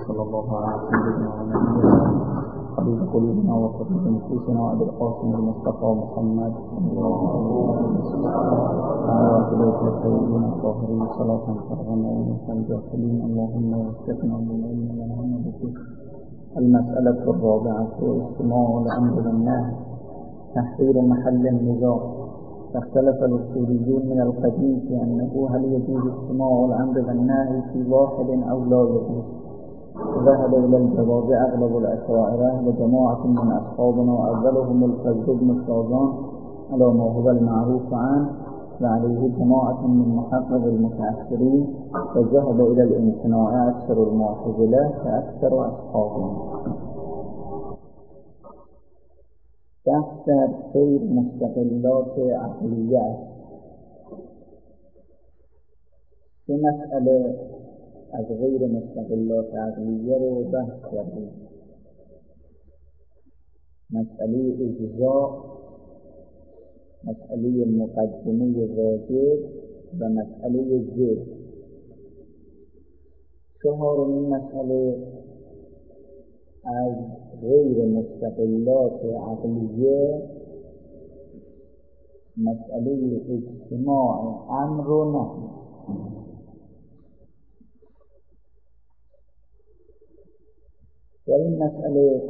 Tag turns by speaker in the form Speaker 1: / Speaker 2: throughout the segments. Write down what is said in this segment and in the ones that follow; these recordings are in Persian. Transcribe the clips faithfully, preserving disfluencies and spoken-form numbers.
Speaker 1: وصلى الله على سيدنا ونبينا حبيب قلوبنا وقرة نفوسنا أبي القاسم المصطفى محمد صلى الله عليه وسلم وعلى آله الطيبين الطاهرين صلاة فرغنا ونسأل الجاهلين اللهم وفقنا للعلم والعمل به. المسألة الرابعة استماع الأمر والنهي تحرير محل النزاع. فاختلف الأصوليون من القديم في أنه هل يجوز استماع الأمر والنهي في واحد أو لا يجوز. ذهب إلى الجواز أغلب الأشاعرة وجماعة من أصحابنا وأولهم الفضل بن شازان على ما هو المعروف عنه، وعليه جماعة من محقق المتأخرين، وذهب إلى الامتناع أكثر المعتزلة كأكثر أصحابنا. بحث در غیر مستقلات عقلیه است. سه مسئله از غیر مستقلات عقلیه رو بحث کردیم: مسئله اجزا، مسئله مقدمه واجب و مسئله ضد. چهارمین مسئله از غیر مستقلات عقلیه مسئله اجتماع امر و نهی. در این مسئله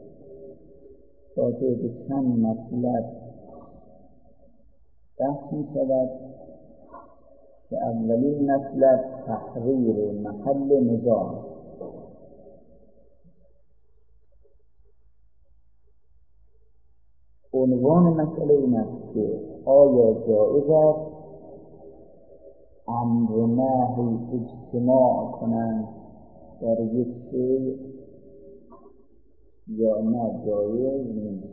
Speaker 1: راجع به چند مطلب بحث می شود که اولین مطلب تحریر محل نزاع. عنوان مسئله این است که آیا جایز است امر و نهی اجتماع کنند در یک شیء یا نه جایز نیست.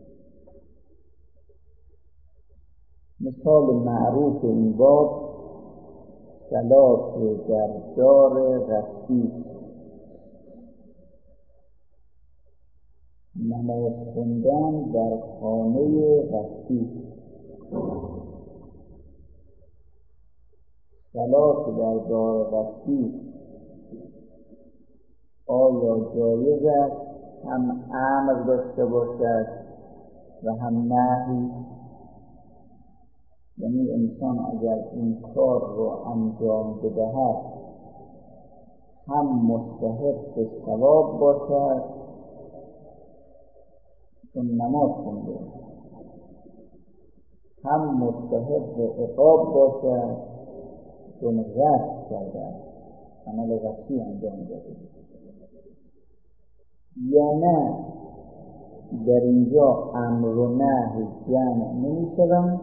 Speaker 1: مثال معروف این باب صلات در دار غصبی، نماز خوندن در خانه غصبی. صلات در دار غصبی آیا جایز است هم امر داشته باشد و هم نهی؟ یعنی انسان اگر این کار رو انجام بدهد هم مستحق ثواب باشد چون نماز خونده، هم مستحق عقاب باشد چون غصب کرده، عمل غصبی انجام داده. یا نه در اینجا امر و نهی جمع نمی شوند،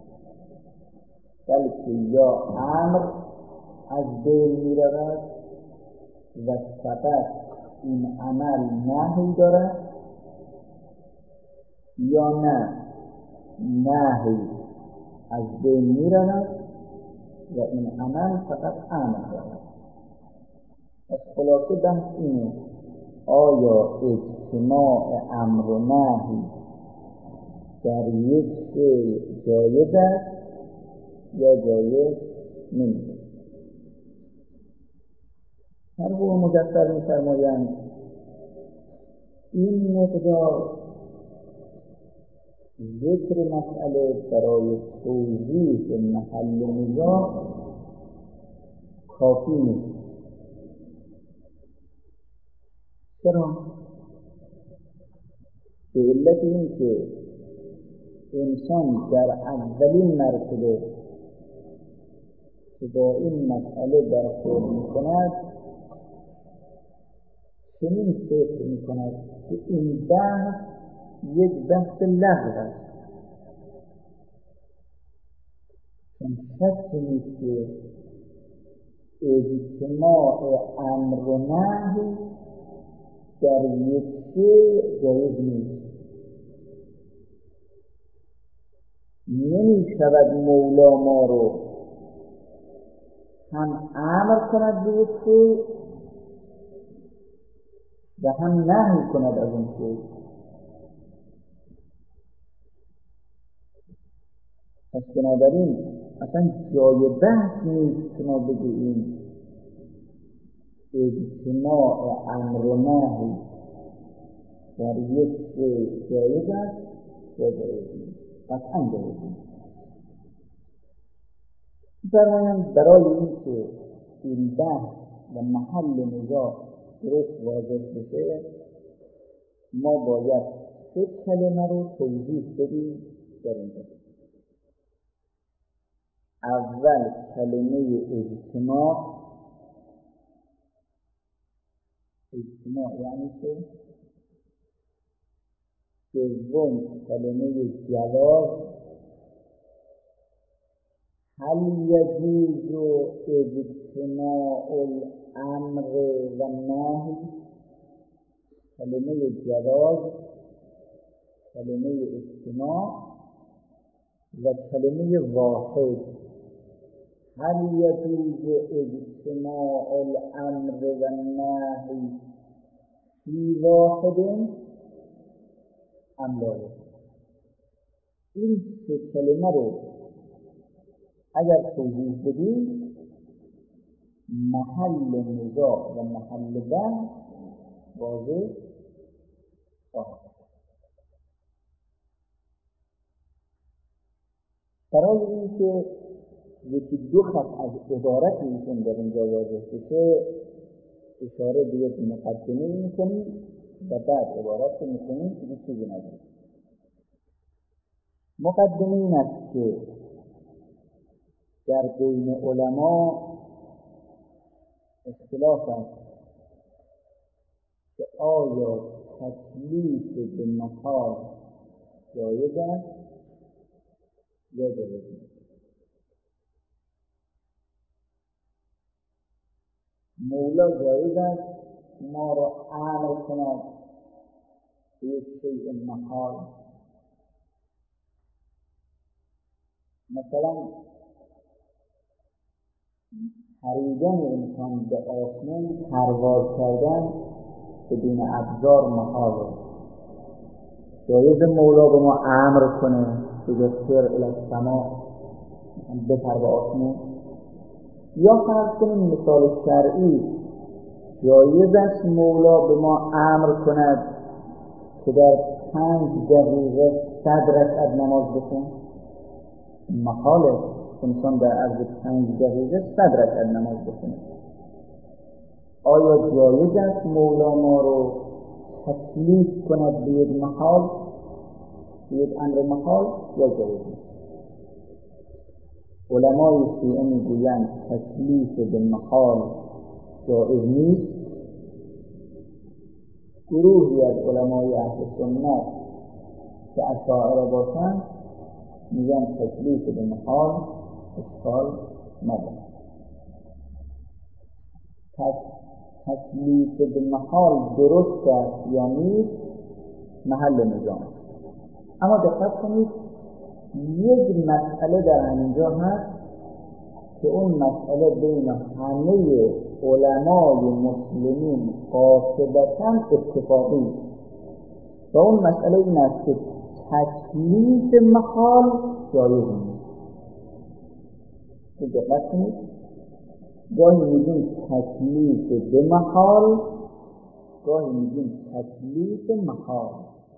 Speaker 1: بلکه یا امر از بین می رود و فقط این عمل نهی دارد، یا نه نهی از بین می رود و این عمل فقط امر دارد. از خلاصه بحث اینه: آیا اجتماع امر و نهی در یک شیء جایز است یا جایز نیست؟ مرحوم مظفر می‌فرمایند این مقدار ذکر مسئله برای توضیح محل نزاع کافی نیست. چرا؟ به علت این که انسان در اولین مرتبه که با این مسئله برخورد می‌کند چنین فکر می‌کند که این بحث یک بحث لغو است، چون شک نیست که اجتماع امر و نهی در یک شیء جایز نیست. نمی شود مولا ما رو هم امر کند به یک شیء و هم نهی کند از اون شیء. پس بنابراین اصلا جای بحث نیست که ما بگوییم اجتماع امر و نهی در یک شیء جایز است یا جایز نیست؟ قطعا جایز نیست. فرمایند برای اینکه این بحث و محل نزاع درست واضح بشه ما باید سه کلمه رو توضیح بدیم در اینجا. اول کلمه اجتماع. اجتماع یعنی چه؟ دوم کلمه جواز. هل یجوز اجتماع الامر و النهی؟ کلمه جواز، کلمه اجتماع و کلمه واحد. هل یجوز اجتماع الامر و النهی فی واحد ام لا یجوز؟ این سه کلمه رو اگر توضیح بدیم محل نزاع و محل بحث واضح خواهد. برای اینکه یکی دو خط از عبارت ایشون در اینجا واضح بشه اشاره به یک مقدمه میکنیم و بعد عبارت رو میکنیم دیگه چیزی نداریم. مقدمه این است که در بین علما اختلاف است که آیا تکلیف به محال جایز است یا جایز نیست. مولا جایز است ما را امر کند به یک شیء محال. مثلا پریدن انسان به آسمان، پرواز کردن بدون ابزار محاله. جایز مولا به ما امر کنه بگه سر الی السماء، بپر به آسمان. یا فرض کنیم مثال شرعی جایز است مولا به ما امر کند که در پنج دقیقه صد رکعت نماز بخون. محاله انسان در عرض پنج دقیقه صد رکعت نماز بخونه. آیا جایز است مولا ما رو تکلیف کند به یک محال، به یک امر محال یا جایز نیست؟ علمای شیعه میگویند تکلیف به محال جایز نیست. گروهی از علمای اهل سنت که اشاعره باشند میگن تکلیف به محال اشکال ندارد. تکلیف به محال درست است یا نیست محل نزاع. اما دقت کنید یک مسئله در اینجا هست که اون مسئله بین همه علمای مسلمین قاطبتاً اتفاقی و اون مسئله این است که تکلیف محال جایز نیست. دقت کنید گاهی میگیم تکلیف به محال، گاهی میگیم تکلیف محال.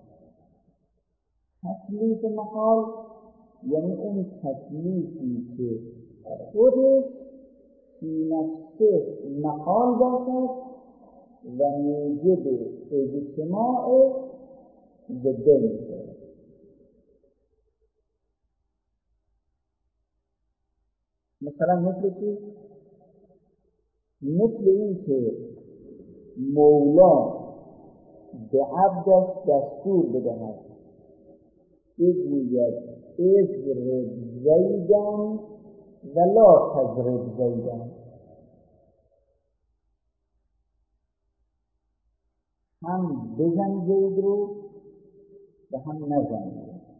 Speaker 1: تکلیف محال یعنی اون تکلیفی که خودش فی نفسه محال باشد و موجب اجتماع ضدین میشود. مثلا مثل چی؟ مثل این که مولا به عبدش دستور بدهد بگوید اضرب زیدن و لا تضرب زیدن، هم بزن زید رو و هم نزن.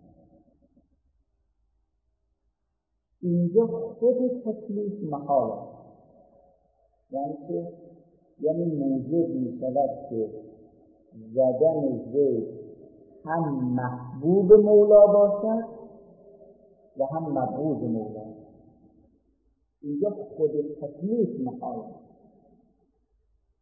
Speaker 1: اینجا خود تکلیف محال است. یعنی که یعنی موجب می شود که زدن زید هم محبوب مولا باشد و هم مبغوض مولا. اینجا خود تکلیف محال است.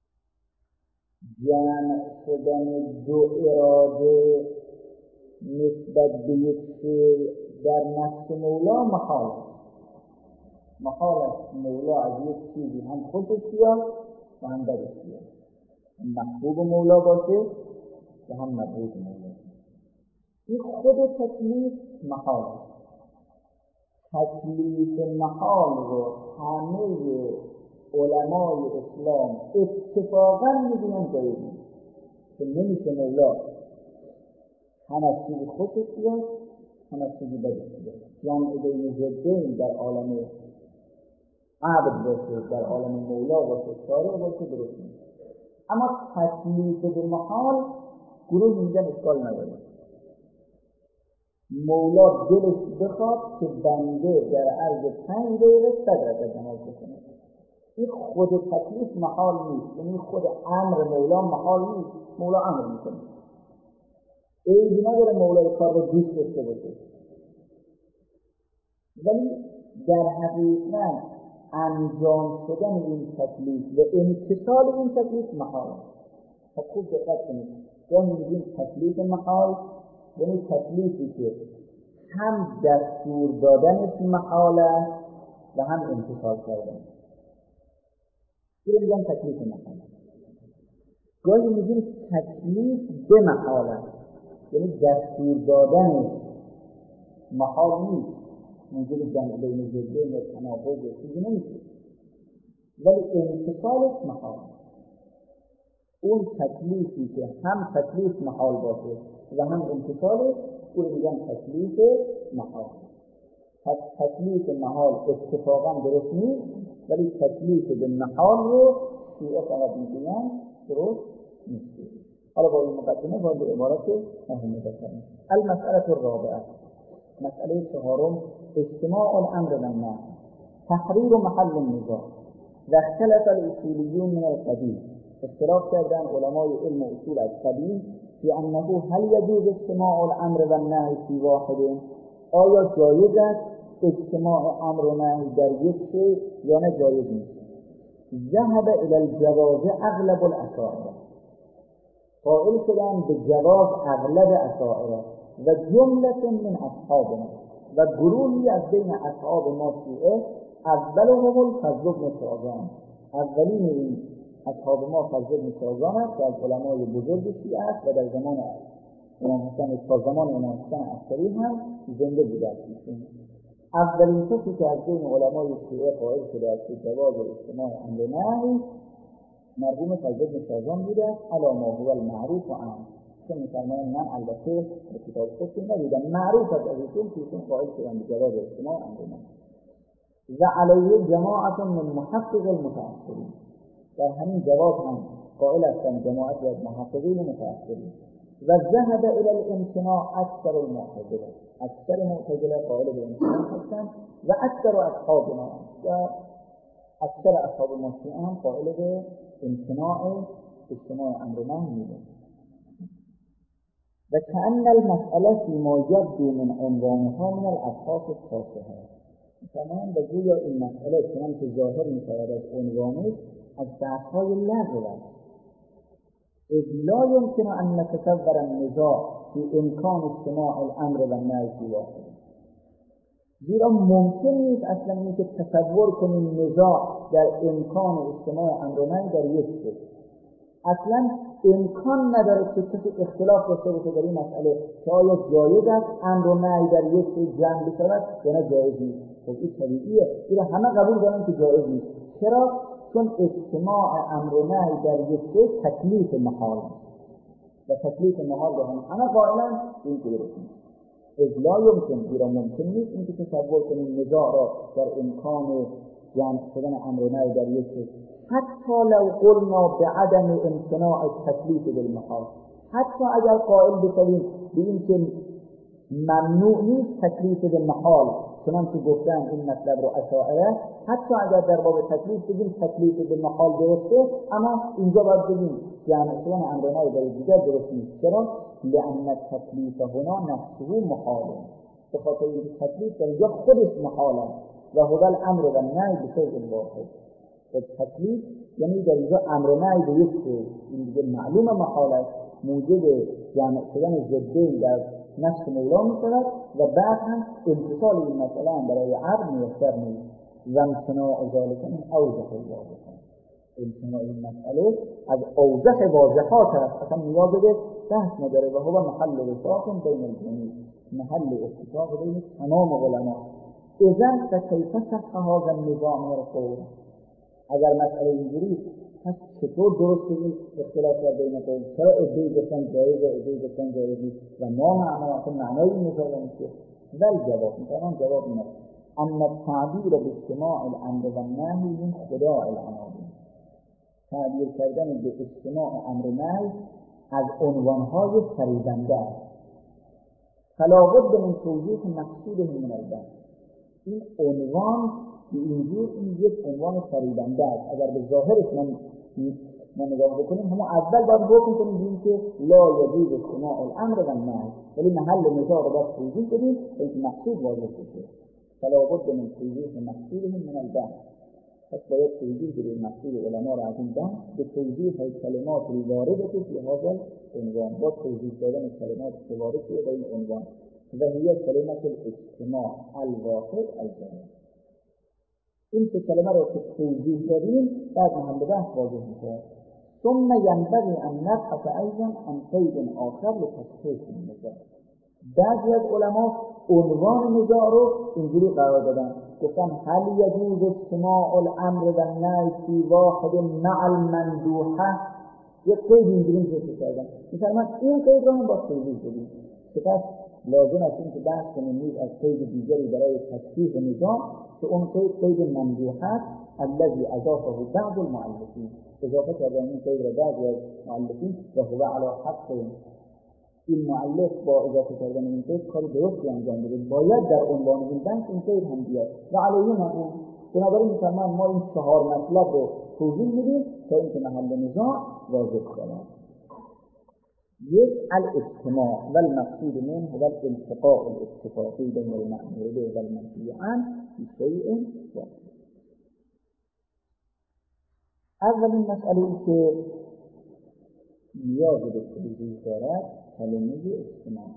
Speaker 1: جمع شدن دو اراده نسبت به یک شیء در نفس مولا محال محال است مولا از یک چیزی هم خوشش بیاد و هم بدش بیاد، محبوب مولا باشه و هم مبغوض مولا. این خود تکلیف محال است. تکلیف محال رو همه علمای اسلام اتفاقا میگوین جایز نیست که نمیشه مولا هم از چیزی خوشش بیاد هم از چیزی بدش بیاد. جمع بین ضدین در عالم عبد باشه، در عالم مولا باشه، شارع باشه، درست نیست. اما تکلیف به محال گروه میگن اشکال نداره. مولا دلش بخواد که بنده در عرض پنج دقیقه صد رکعت نماز بخونه، این خود تکلیف محال نیست، یعنی خود امر مولا محال نیست. مولا امر میکنه، عیبی نداره مولا کار رو دوست داشته باشه، ولی در حقیقت انجام شدن این تکلیف و امتثال این تکلیف محال است. خب خوب دقت کنید، گاهی میگیم تکلیف محال یعنی تکلیفی که هم دستور دادنش محال است و هم امتثال کردن، این میگن تکلیف محال. گاهی میگیم تکلیف به محال است، یعنی دستور دادنش محال نیست، موجود جمع بین ضدین یا تناقض یا چیزی نمیشه، ولی امتثالش محال. اون تکلیفی که هم تکلیف محال باشه و هم امتثالش، اون رو میگن تکلیف محال. پس تکلیف محال اتفاقا درست نیست، ولی تکلیف به محال رو شیعه فقط میگن درست نیست. حالا با این مقدمه وارد عبارت مهمه بشیم. المسئله الرابعه، مسئله چهارم، اجتماع الامر و النهی، تحریر محل النزاع. و اختلف الاصولیون من القدیم، اختلاف کردن علمای علم و اصول از قدیم فی انه هل یجوز اجتماع الامر و النهی فی واحد، آیا جایز است اجتماع امر و نهی در یک شیء یا نه جایز نیست. ذهب الى الجواز اغلب الاشاعره، قائل شدن به جواز اغلب اشاعره و جمله من اصحابنا، و گروهی از بین اصحاب ما شیعه، اولهم الفضل بن شازان، اولین این اصحاب ما فضل بن شازان است که از علمای بزرگ شیعه است و در زمان امام حسن تا زمان امام حسن عسکری هم زنده بوده است. اولین کسی که از بین علمای شیعه قائل شده است که جواز اجتماع امر و نهی مرحوم فضل بن شازان بوده است، علی ما هو المعروف و عام. چون می‌فرمایند من البته به کتاب خودم ندیدم، معروف از ایشون که ایشون قائل شدن به جواز اجتماع امر و نهی. و علیه جماعت من محقق المتأخرین، در همین جواز هم قائل هستند جماعتی از محققین متأخرین. و ذهب الى الامتناع اکثر المعتزله، اکثر معتزله قائل به امتناع هستند و اکثر اصحابنا و اکثر اصحاب ما شیعه هم قائل به امتناع اجتماع امر و نهی می‌باشند. و کأن المسئله فيما يبدو من عنوانها من الابحاث التافهه، مثلا به گویا این مسئله چنانکه ظاهر می‌شود از عنوانش از بحث‌های لغو است. اذ لا يمكن ان نتصور النزاع في امکان اجتماع الامر و النهی فی واحد، زیرا ممکن نیست اصلا اینکه تصور کنیم نزاع در امکان اجتماع امر و نهی در یک شیء، اصلا امکان نداره که کسی اختلاف داشته باشه در این مسئله که آیا جایز است امر و نهی در یک شیء جمع بشود یا نه جایز نیست. خب این طبیعیه، این همه قبول دارن که جایز نیست. چرا؟ چون اجتماع امر و نهی در یک شیء تکلیف محال است و تکلیف محال رو هم همه قائلن این که درست نیست. اذ لا یمکن، زیرا ممکن نیست اینکه تصور کنیم نزاع را در امکان جمع شدن امر و نهی در یک شیء، حتی لو قلنا بعدم امتناع التکلیف بالمحال، حتی اگر قائل بشویم به این که ممنوع نیست تکلیف بالمحال، چنانکه گفتن این مطلب رو اشاعره، حتی اگر در باب تکلیف بگیم تکلیف بالمحال درسته، اما اینجا باید بگیم جمع شدن امر و نهی در دیگر درست نیست. چرا؟ لأن التکلیف هنا نفسه محال، به خاطر اینکه تکلیف در اینجا خودش محال است و هو الامر و النهی بشیء واحد، و تکلیف یعنی در اینجا امر و نهی به یک شی، این دیگه معلوم محال است، موجب جمع شدن ضدین در نفس مولا می شود و بعد هم امتصال این مسئله هم برای عبد میسر نیست. و امتناع ذالک من اوضح الواضحات، امتناع این مسئله از اوضح واضحات است، اصلا نیاز به بحث نداره. و هو محل وفاق بین الجميع، محل اتفاق بین تمام علما. اذن فکیف صح هذا النظام من القول، اگر مسئله اینجوری پس چطور درست این اختلاف در بین قوم؟ چرا ادعی گفتن جایزه، ادعی گفتن جایز نیست و ما معنا اصلا معنای این نظام نیست؟ ولی جواب میتونم جواب اینه ان التعبیر باجتماع الامر و النهی من خداع العناوین، تعبیر کردن به اجتماع امر و نهی از عنوانهای فریبنده است. فلا بد من توضیح مقصودهم من البحث، این عنوان به اینجور این یک عنوان فریبنده است. اگر به ظاهرش ما ما نگاه بکنیم، همون اول باید حکم کنیم بگیم که لا یجوز اجتماع الامر و النهی، ولی محل نزاع رو باید توضیح بدیم تا اینکه مقصود واضح بشه. فلا بد من توضیح مقصودهم من البحث، پس باید توضیح بدیم مقصود علما را از این بحث به توضیح کلمات الوارده فی هذا العنوان، با توضیح دادن کلمات وارده در این عنوان. و هی کلمت الاجتماع الواحد الجمع، این سه کلمه رو که توضیح دادیم بعد محل بحث واضح میشه. ثم ينبغي ان نبحث ايضا عن قید آخر لتصحیح النزاع. بعضی از علما عنوان نزاع رو اینجوری قرار دادن، گفتن هل یجوز اجتماع الامر و النهی فی واحد مع المندوحه، یک قید اینجوری ذکر کردن. مثلا این قید رو هم با توضیح بدیم. سپس لازم است این که بحث کنیم نیز از قید دیگری برای تصحیح نزاع که اون قید قید ممدوح است، الذی اضافه بعض المؤلفین، اضافه کردن این قید را بعضی از مؤلفین و هو علی حق. این مؤلف با اضافه کردن این قید کار درستی انجام داده، باید در عنوان این بحث این قید هم بیاد و علیه مقوم. بنابراین می‌فرمایند ما این چهار مطلب رو توضیح میدیم تا اینکه محل نزاع واضح شود. یک الاجتماع و المقصود منه هو الالتقاء الاتفاقی بین المأمور به و المنهی عنه فی شیء واحد. اولین مسئله ای که نیاز به توضیح دارد کلمه اجتماع.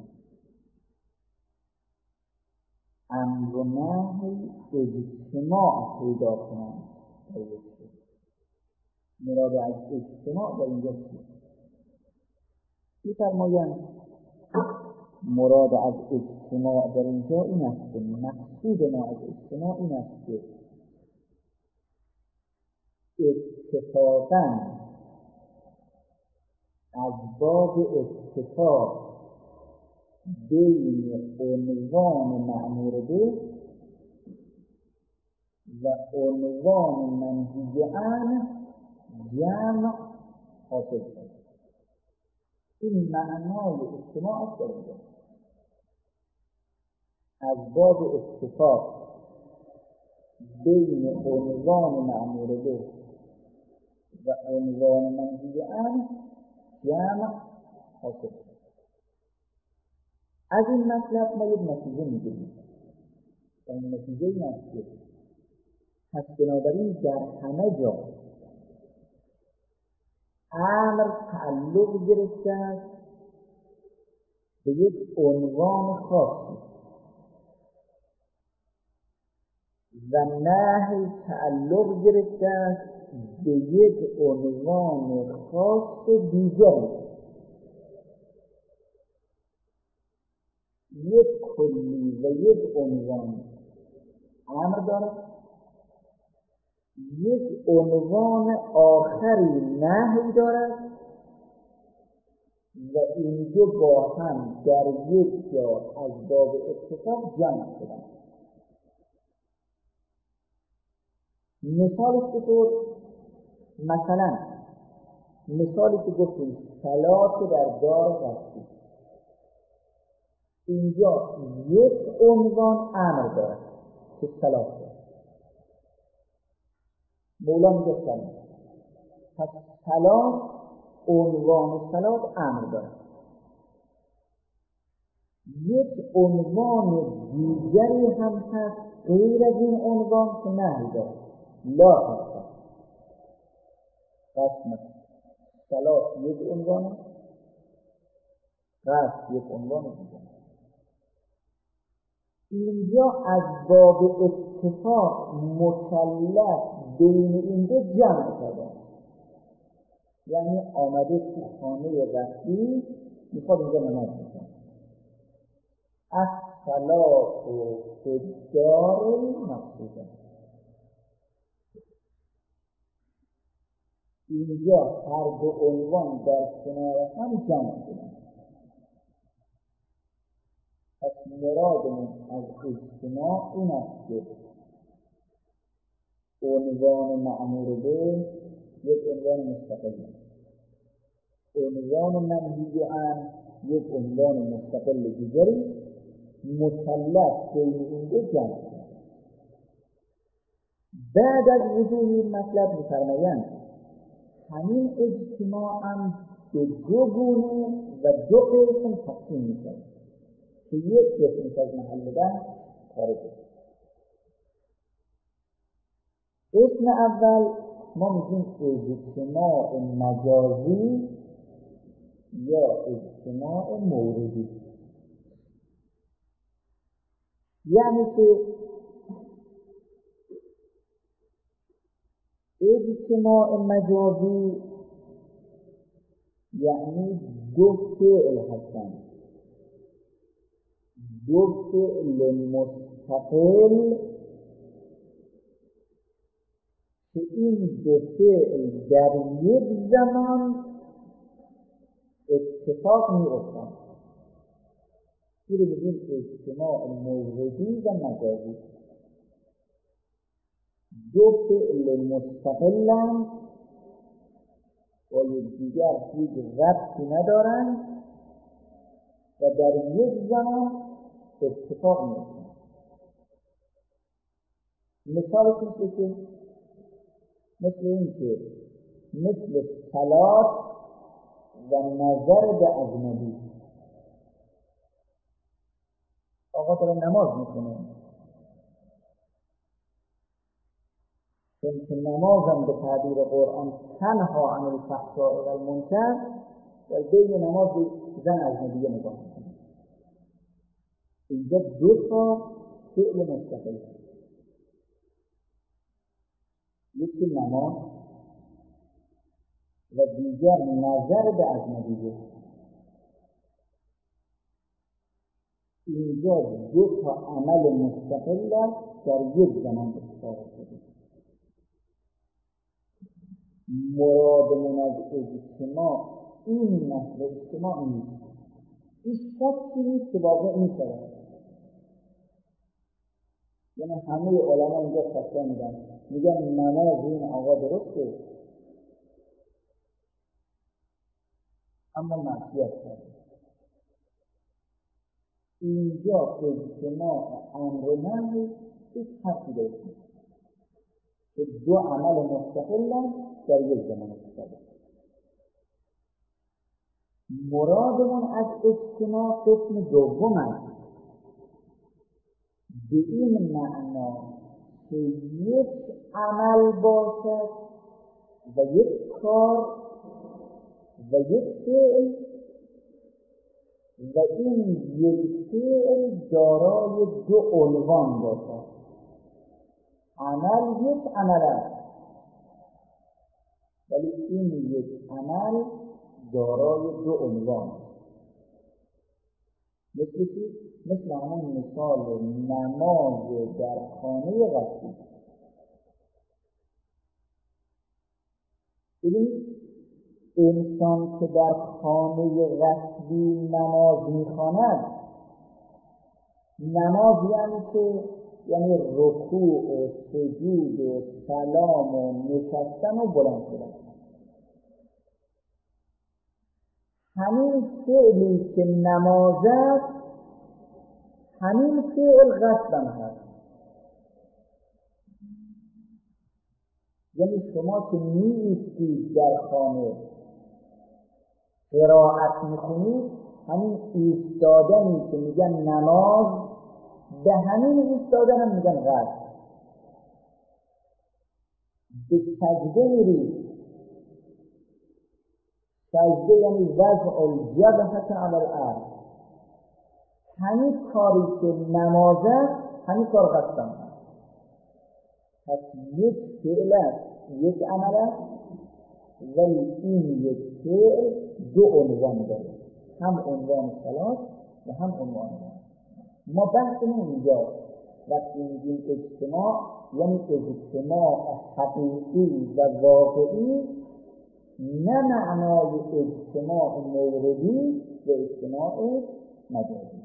Speaker 1: امر و نهی اجتماع پیدا کنند در یک شیء. مراد از اجتماع در اینجا چیست؟ می‌فرمایند مراد از اجتماع در اینجا این است که مقصود ما از اجتماع این است که اتفاقاً از باب اتفاق بین عنوان مأمور به و عنوان منهی عنه جمع حاصل شد. این معنای اجتماع است در اینجا، از باب اتفاق بین عنوان مأمور به و عنوان منهی عنه جمع حاصل شد. از این مطلب ما یک نتیجه میگیریم و این نتیجه این است که پس بنابراین در همه جا امر تعلق گرفته است به یک عنوان خاصی و نهی تعلق گرفته است به یک عنوان خاص دیگری. یک کلی و یک عنوان امر دارد، یک عنوان آخری نهی دارد و این دو با هم در یک جا از باب اتفاق جمع شدند. مثالش چطور؟ مثلا مثالی که گفتیم صلات در دار غصبی، اینجا یک عنوان امر دارد که صلات دارد. مولا میگه صلات، پس صلات عنوان صلات امر دارد. یک عنوان دیگری هم هست غیر از این عنوان که نهی دارد، لا هست. قسم صلات یک عنوان، قصد یک عنوان دیگر. اینجا از باب اتفاق مکلف بین این دو جمع شده، یعنی آمده تو خانه قصدی میخواد اینجا نماز بخونه. الصلاة فی الدار مقصوده، اینجا هر دو عنوان در کنار هم جمع شدن. پس مرادمون از اجتماع این است که عنوان مأمور به یک عنوان مستقل، عنوان منهی عنه یک عنوان مستقل دیگری، مکلف بین این دو جمع شد. بعد از وضوح این مطلب می‌فرمایند همین اجتماع هم به دو گونه و دو قسم تقسیم می‌شود که یک قسم از محل بحث خارج است. اسم اول ما میگیم اجتماع مجازی یا اجتماع موردی. یعنی که اجتماع مجازی یعنی دو فعل هستند، دو فعل مستقل که این دو فعل در یک زمان اتفاق می‌افتند. این رو میگیم اجتماع موردی و مجازی. دو فعل مستقلند با یکدیگر هیچ ربطی ندارند و در یک زمان اتفاق می‌افتند. مثالش مثل که مثل این که مثل صلات و نظر به اجنبی. آقا داره نماز میکنه، چون که نمازم به تعبیر قرآن تنها عن الفحشاء و المنکر، در بین نماز زن اجنبیه نگاه میکنه. اینجا دو تا فعل مستقل، یکی نماز و دیگر نظر به اجنبیه. اینجا دو تا عمل مستقل در یک زمان اتفاق افتاده. مرادمون از اجتماع این نحو اجتماع نیست. این شکی نیست که واقع می‌شود. یعنی همه علما اینجا فتوا میدن، میگن نماز این آقا درسته اما معصیت کرده. اینجا اجتماع امر و نهی هیچ حرفی داره که دو عمل مستقلن در یک زمان اتفاق افتاده. مرادمون از اجتماع قسم دوم است، به این معنا که یک عمل باشد و یک کار و یک فعل و این یک فعل دارای دو عنوان باشد. عمل یک عمل است ولی این یک عمل دارای دو عنوان. مثل چی؟ مثل همون مثال نماز در خانه قصدی. ببینید انسان که در خانه قصدی نماز میخواند، نماز یعنی که یعنی رکوع و سجود و سلام و نشستن و بلند شدن. همین فعلی که نماز است، همین فعل قصدم هست. یعنی شما که می ایستید در خانه قرائت میخونید، همین ایستادنی که میگن نماز، به همین ایستادن هم میگن قصد. به سجده میرید، سجده یعنی وضع الجبهة علی الارض. همین کاری که نماز است همین کار قسم است. پس یک فعل است، یک عمل است، ولی این یک فعل دو عنوان داره، هم عنوان صلات و هم عنوان نماز. ما بحثمون اینجاست وقتی میگیم اجتماع یعنی اجتماع حقیقی و واقعی، نه معنای اجتماع موردی و اجتماع مجازی.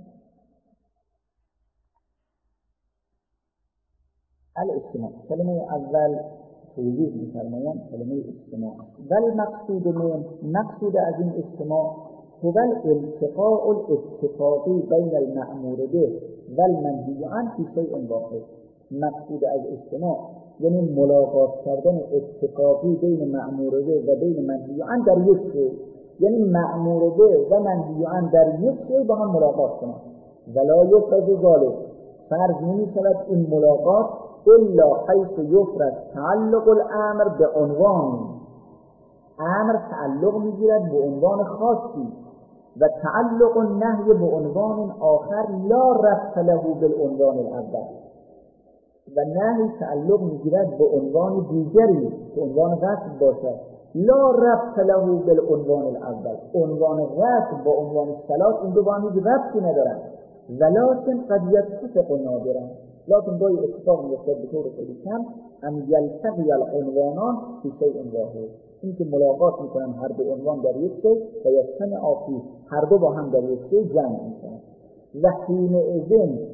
Speaker 1: الاجتماع کلمه اول توضیح می‌فرمایند کلمه اجتماع، ولی مقصود من مقصود از این اجتماع هو الالتقاء الاتفاقی بین المأمور به و المنهی عنه فی شیء واحد. مقصود از اجتماع یعنی ملاقات کردن اتفاقی بین مأمور به و بین منهی عنه در یک شیء، یعنی مأمور به و منهی عنه در یک شیء با هم ملاقات کنند. ولا یفرض ذلک، فرض نمی‌شود این ملاقات الا حیث یفرض تعلق الامر به عنوان، امر تعلق میگیرد به عنوان خاصی و تعلق النهی به عنوان آخر لا ربط له بالعنوان الاول، و نهی تعلق میگیرد به عنوان دیگری که عنوان غصب باشد لا ربط له بالعنوان الاول. عنوان غصب با عنوان صلات این دو با هم هیچ ربطی ندارند، ولکن قد یتفق نادرا، لكن گاهی اتفاق میفته به طور خیلی کم ان یلتقی العنوانان فی شیء واحد، این که ملاقات میکنن هر دو عنوان در یک شیء و یجتمع فیه، هر دو با هم در یک شیء جمع میشن. و حینئذ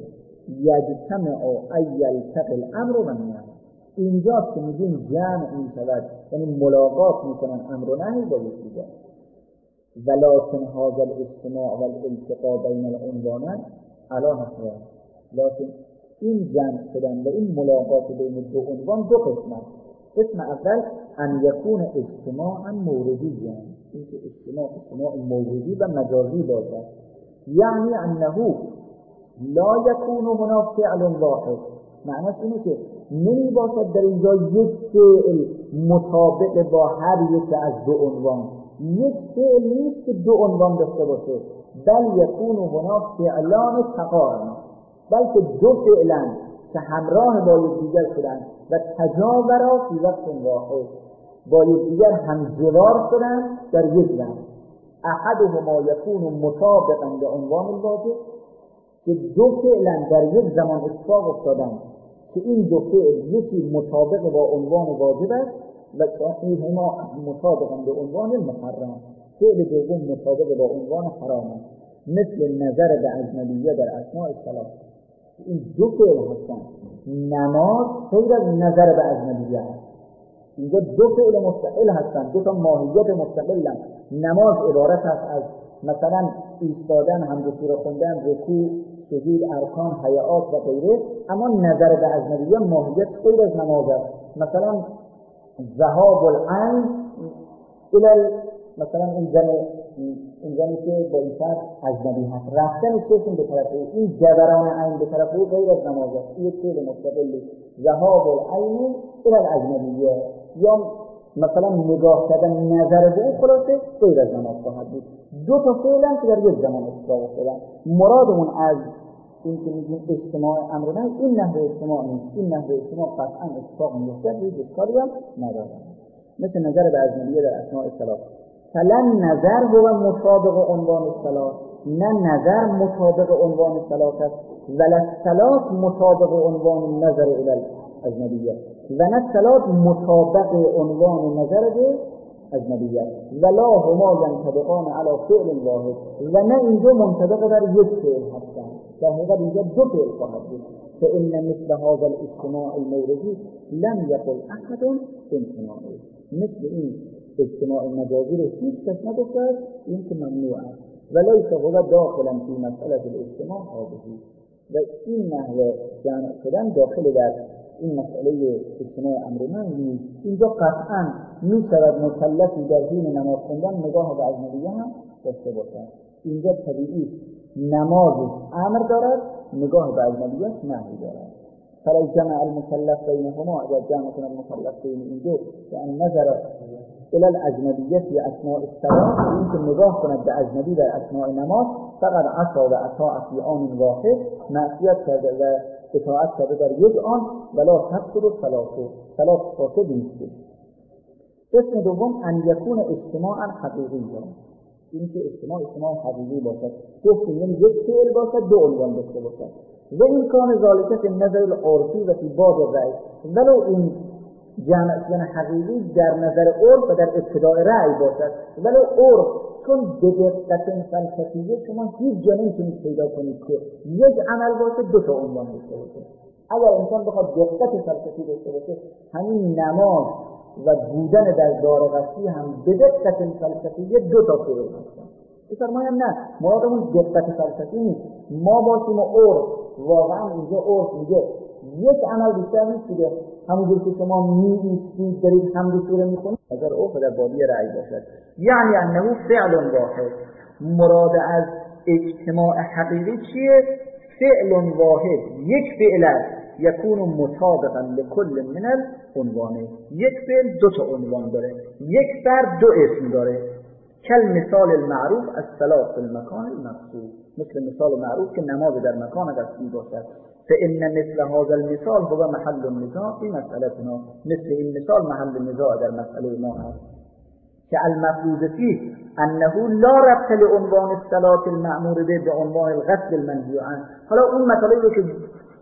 Speaker 1: یجتمع ای یلتقی الامر و نهی، اینجاست که میگیم جمع میشود، یعنی ملاقات میکنن امر و نهی با یکدیگر. ولکن هذا الاجتماع و الالتقاء بین العنوانین علی نحوین، لكن این جمع شدن و این ملاقات بین دو عنوان دو قسم است. قسم اول ان یکون اجتماعا موردی، یعنی اینکه اجتماع اجتماع موردی و مجازی باشد، یعنی انه لا یکون هناك فعل واحد، معنیش اینه که نمی باشد در اینجا یک فعل مطابق با هر یک از دو عنوان، یک فعل نیست که دو عنوان داشته باشه، بل یکون هناك فعلان تقارن، بلکه دو فعلن که همراه با یکدیگر شدن و تجاورا فی وقت واحد، با یکدیگر همجوار شدن در یک زمان. احدهما یکون مطابقا به عنوان الواجب، که دو فعلن در یک زمان اتفاق افتادن که این دو فعل یکی مطابق با عنوان واجب است و ثانیهما مطابقا به عنوان محرم، فعل دوم مطابق با عنوان حرام است، مثل نظر به اجنبیه در اثناء الصلاة. این دو فعل هستن، نماز غیر از نظر به اجنبیه است، اینجا دو فعل مستقل هستن، دو تا ماهیت مستقلن. نماز عبارت است از مثلا ایستادن، حمد و سوره خوندن، رکوع، سجود، ارکان، هیئات و غیره، اما نظر به اجنبیه ماهیت غیر از نماز است. مثلا ذهاب العین الى مثلا این زن این زنی که با این فرد اجنبی هست، رفتن چشم به طرف او، این جبران عین به طرف او غیر از نماز است، این فعل مستقلی. ذهاب العین الى الاجنبیه یا مثلا نگاه کردن، نظر به او، خلاصه غیر از نماز خواهد بود. دو تا فعلن که در یک زمان اتفاق افتادن. مرادمون از این که میگیم اجتماع امر نه، این نحوه اجتماع نیست، این نحوه اجتماع قطعا اتفاق میفته، هیچ اشکالی هم نداره. مثل نظر به اجنبیه در اثناء الصلاة، فلن نظر هو مطابق عنوان الصلاة، نه نظر مطابق عنوان الصلاة است، ولا الصلاة مطابق عنوان النظر الى الاجنبیه، و نه الصلاة مطابق عنوان نظر به اجنبیه، ولا هما ينطبقان على فعل واحد، و نه این دو منطبق بر یک فعل هستند. در حقیقت اینجا دو فعل خواهد بود. فإن مثل هذا الاجتماع الموردی لم يقل احد امتناعه، مثل این اجتماع مجازی رو هیچ کس نگفته است این که ممنوع است، ولیس هو داخلا فی مسئله الاجتماع هذه، و این نحوه جمع شدن داخل در این مسئله اجتماع امر نهی نیست. اینجا قطعا میشود مکلفی در حین نماز خوندن نگاه به اجنبیه هم داشته باشد. اینجا طبیعی نمازش امر دارد، نگاه به اجنبیه نهی دارد. فلو جمع المكلف بینهما، اگر جمع کند مکلف بین این دو، یعنی نظر الى الاجنبیت اثناء الصلاة، این که نگاه کند به اجنبی در اثناء نماز، فقط عصا و اطاع فی آن واحد، معصیت کرده و اطاعت کرده در یک آن، ولا تفسد الصلاة، صلاة فاسد نیست. قسم دوم ان یکون اجتماعا حقیقی، این که اجتماع اجتماع حقیقی باشد، گفتیم یعنی یک فعل باشد دو عنوان داشته باشد. و این کان ذالک فی النظر العرفی و فی باب الرأی، ولو این جمع شدن حقیقی در نظر عرف و در ابتداء رأی باشد، ولو عرف چون به دقت فلسفیه شما هیچ جا نمیتونید پیدا کنید که یک عمل باشه دو تا عنوان داشته باشه. اگر انسان بخواد دقت فلسفی داشته باشه، همین نماز و بودن در دار غسلی هم به دقت فلسفیه دو تا فعل هستن. بفرمایم نه، مرادمون دقت فلسفی نیست، ما باشیم و عرف، واقعا اینجا عرف میگه یک عمل بیشتر نیست دیگه، همونجور که شما می‌ایستید دارید حمد و سوره می‌خونید، اگر عرف در بادی رأی باشد، یعنی انه فعل واحد. مراد از اجتماع حقیقی چیه؟ فعل واحد، یک فعل است، یکون مطابقا لکل من العنوانه، یک فعل دو تا عنوان داره، یک فرد دو اسم داره. کل مثال المعروف الصلاة فی المکان المقصود، مثل مثال معروف که نماز در مکان قصدی باشد. فإن مثل هذا المثال هو محل النزاع فی مسئلتنا، مثل این مثال محل نزاع در مسئله ما هست که المفروض فيه انه لا ربط لعنوان الصلاة المأمور به بعنوان الغسل المنهی عنه. حالا اون مطالبی رو که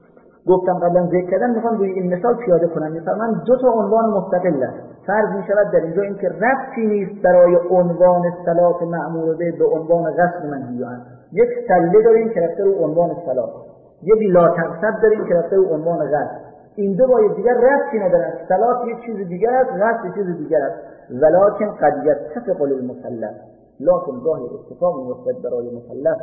Speaker 1: گفتم قبلا ذکر کردن میخوام روی این مثال پیاده کنم. میفرمان دو تا عنوان مستقل است. فرض میشود در اینجا این که ربطی نیست برای عنوان صلات مأمور به به عنوان غسل منهی عنه. یک سله داریم که رفته رو عنوان صلات، یک لا تغسل داریم که رفته رو عنوان غسل. این دو با دیگر ربطی ندارن. صلات یک چیز دیگر است، غسل یک چیز دیگر است. ولکن قد یتفق للمکلف، لکن گاهی اتفاق میافتد برای مکلف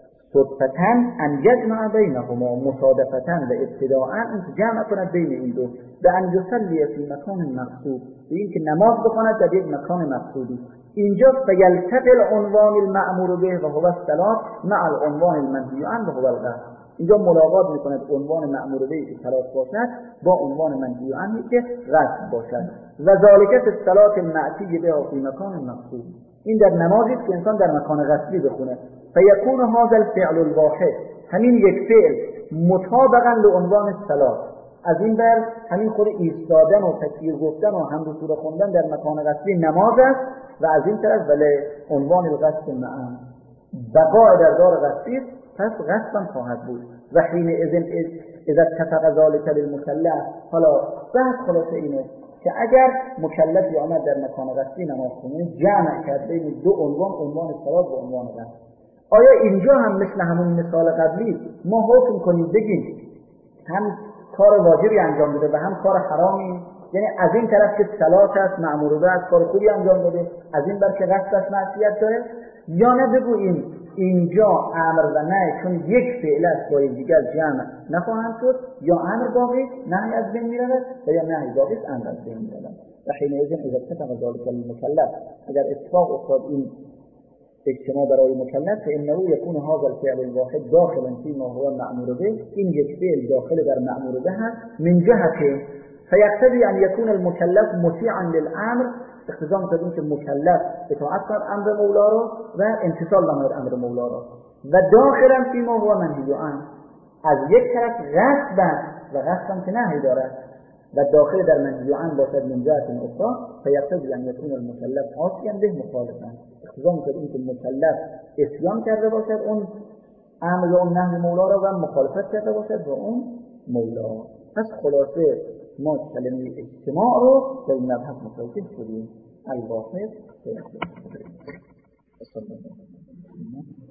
Speaker 1: صدفتاً ان یجمع بینهما، مصادفتاً و ابتداءً جمع کند بین این دو، به ان یصلی فی مکان مقصود، به این که نماز بخواند در یک مکان مقصودی. اینجا فیلتقی العنوان المأمور به و هو الصلاة مع العنوان المنهی عنه و هو الغسل. اینجا ملاقات میکند عنوان مأمور به که صلات باشد با عنوان منهی عنه که غسل باشد. و ذالک فی الصلاة المأتی به فی مکان مقصود، این در نمازی است که انسان در مکان غسلی بخونه. فیکون هذا الفعل الواحد، همین یک فعل مطابقا لعنوان الصلاة، از این بر همین خود ایستادن و تکبیر گفتن و حمد و سوره خواندن در مکان غسلی نماز است، و از این طرف ولی عنوان الغسل معا بقاء در دار غسلی، پس غسل خواهد بود. و حین اذن اذا اتفق ذلك للمکلف، حالا بحث خلاصه اینه که اگر مکلفی آمد در مکان غسلی نماز خونه، جمع کرد بین دو عنوان، عنوان صلات و عنوان غسل، آیا اینجا هم مثل همون مثال قبلی ما حکم کنیم بگیم هم کار واجبی انجام داده و هم کار حرامی؟ یعنی از این طرف که صلات است مأمور به است کار خوبی انجام داده، از این بر که غسل است معصیت داره؟ یا نه بگوییم اینجا امر و نهی چون یک فعل است با دیگر جمع نخواهند شد، یا امر باقی نهی از بین میرود و یا نهی باقی امر از بین میرود. و حینئذ اذا اتفق ذلك المکلف، اگر اتفاق افتاد این اجتماع برای مکلف، فانه یکون هذا الفعل الواحد داخلا فيما هو مأمور به، این یک فعل داخل در مأمور به هست. من جهت فیقتضی ان یکون المکلف مطیعا للامر، اقتضا می‌کنه که مکلف اطاعت کند امر مولا را و امتثال نماید امر مولا را. و داخلا فيما هو منهی عنه، از یک طرف غصب و غصب که نهی دارد و داخل در منهی عنه باشد. من جهت اخرى فیقتضی ان یکون المکلف عاصیا به مخالفا، اقتضا می‌کنه که مکلف عصیان کرده باشد اون امر یا اون نهی مولا را و مخالفت کرده باشد با اون مولا. پس خلاصه ما کلمه اجتماع رو در این مبحث متوجه شدیم. الواحد